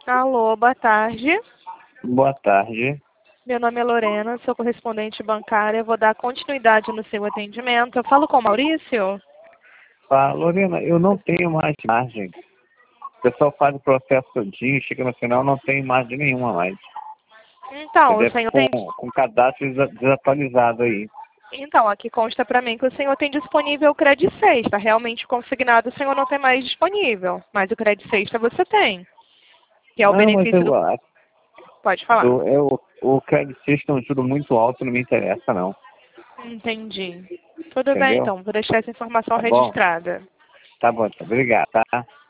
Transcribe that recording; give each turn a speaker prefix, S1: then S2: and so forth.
S1: Alô, boa tarde.
S2: Boa tarde.
S1: Meu nome é Lorena, sou correspondente bancária. Vou dar continuidade no seu atendimento. Eu falo com o Maurício?
S2: Lorena, eu não tenho mais margem. O pessoal faz o processo todinho, chega no final, não tem margem nenhuma mais.
S1: Então, o
S2: Deve
S1: senhor
S2: com,
S1: tem...
S2: com cadastro desatualizado aí.
S1: Então, aqui consta para mim que o senhor tem disponível o Credit Sexta. Realmente consignado o senhor não tem mais disponível. Mas o Credit Sexta você tem. Que é o
S2: Não, mas
S1: benefício do... Pode falar.
S2: o Credit Suisse tem um juro muito alto, não me interessa não.
S1: Entendi. Tudo bem,
S2: Entendeu?
S1: então. Vou deixar essa informação
S2: Tá bom?
S1: registrada.
S2: Tá bom, obrigado, tá?